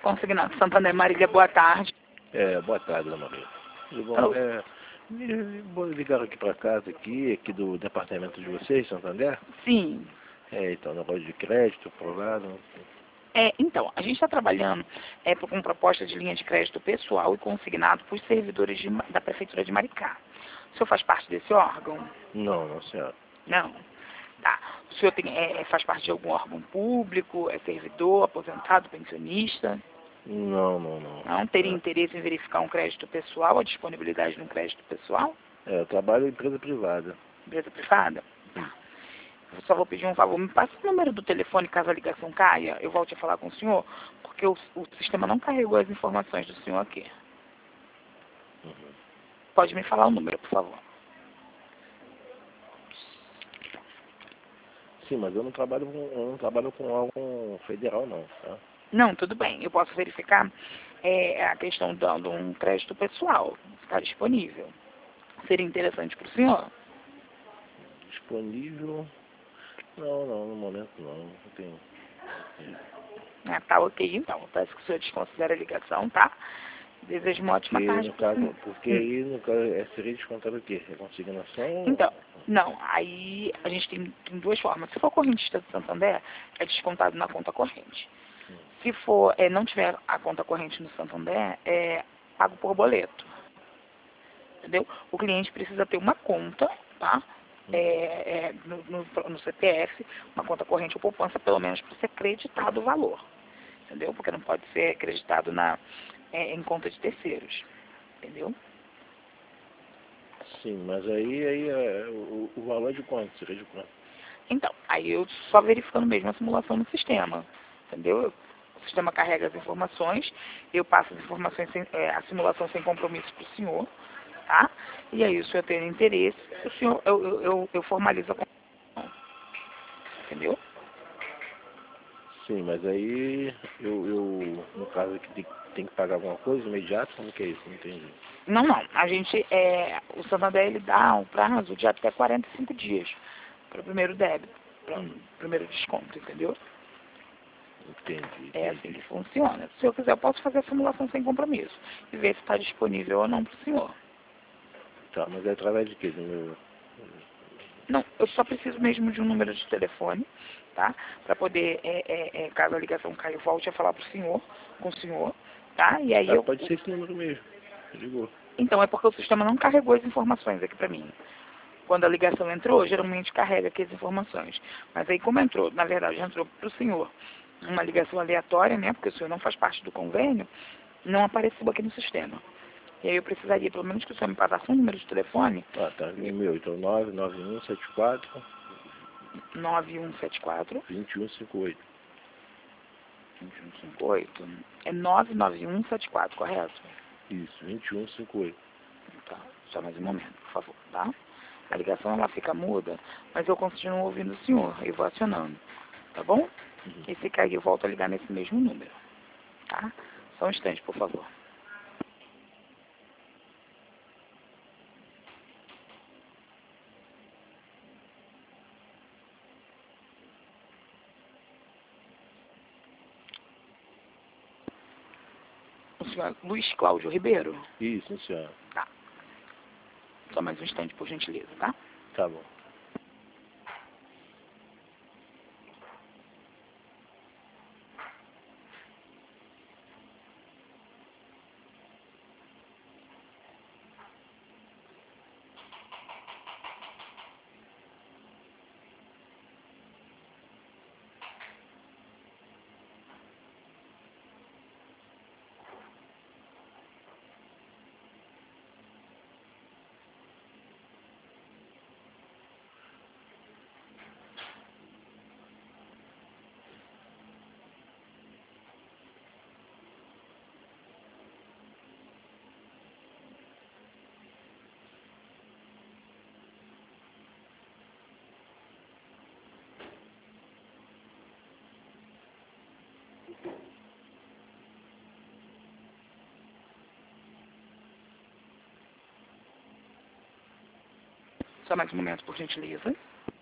Consignado Santander, Marília, boa tarde. Boa tarde, Dona Maria. Tudo bom? Alô? Ligaram aqui para casa, aqui do departamento de vocês, Santander? Sim. Então, negócio de crédito, aprovado. Então, a gente está trabalhando com proposta de linha de crédito pessoal e consignado para os servidores da Prefeitura de Maricá. O senhor faz parte desse órgão? Não, senhora. Não. Tá. O senhor faz parte de algum órgão público, é servidor, aposentado, pensionista? Não. Não teria interesse em verificar um crédito pessoal, a disponibilidade de um crédito pessoal? Eu trabalho em empresa privada. Empresa privada? Tá. Eu só vou pedir um favor, me passa o número do telefone caso a ligação caia, eu volte a falar com o senhor, porque o sistema não carregou as informações do senhor aqui. Pode me falar o número, por favor. Sim, mas eu não trabalho com órgão federal, não, tá? Não, tudo bem, eu posso verificar a questão de um crédito pessoal, está disponível. Seria interessante para o senhor? Disponível? Não, no momento não tenho. Tá ok, então. Peço que o senhor desconsidere a ligação, tá? Desejo uma ótima tarde para o senhor. Porque aí, no caso, seria descontado o quê? É consignação? Então, não, aí a gente tem duas formas. Se for correntista do Santander, é descontado na conta corrente. Se for, não tiver a conta corrente no Santander, é pago por boleto. Entendeu? O cliente precisa ter uma conta, tá? No CPF, uma conta corrente ou poupança, pelo menos para ser acreditado o valor. Entendeu? Porque não pode ser acreditado em conta de terceiros. Entendeu? Sim, mas aí o valor é de quanto? Seria de quanto? Então, aí eu só verificando mesmo a simulação no sistema. Entendeu? O sistema carrega as informações, eu passo as informações, a simulação sem compromisso para o senhor, tá? E aí, se o senhor tem interesse, o senhor, eu formalizo a contratação. Entendeu? Sim, mas aí no caso aqui tem que pagar alguma coisa imediato? Como que é isso? Não entendi. Não. A gente, o Santander, ele dá um prazo de até 45 dias para o primeiro débito, para o primeiro desconto, entendeu? Entendi. É assim que funciona. Se eu quiser, eu posso fazer a simulação sem compromisso e ver se está disponível ou não para o senhor. Tá, mas é através de quê? Não, eu só preciso mesmo de um número de telefone, tá? Para poder, caso a ligação caia, eu volte a falar com o senhor, tá? E aí Pode ser esse número mesmo. Ligou. Então, é porque o sistema não carregou as informações aqui para mim. Quando a ligação entrou, geralmente carrega aqui as informações. Mas aí, como entrou, na verdade, entrou para o senhor uma ligação aleatória, né? Porque o senhor não faz parte do convênio, não apareceu aqui no sistema. E aí eu precisaria, pelo menos, que o senhor me passasse um número de telefone. Tá. O meu, então 99174 9174 2158. 2158. É 99174, correto? Isso, 2158. Tá, só mais um momento, por favor, tá? A ligação ela fica muda, mas eu continuo ouvindo o senhor e vou acionando, tá bom? E se cair, eu volto a ligar nesse mesmo número, tá? Só um instante, por favor. O senhor é Luiz Cláudio Ribeiro? Isso, senhora. Tá. Só mais um instante, por gentileza, tá? Tá bom. Só mais um momento, por gentileza.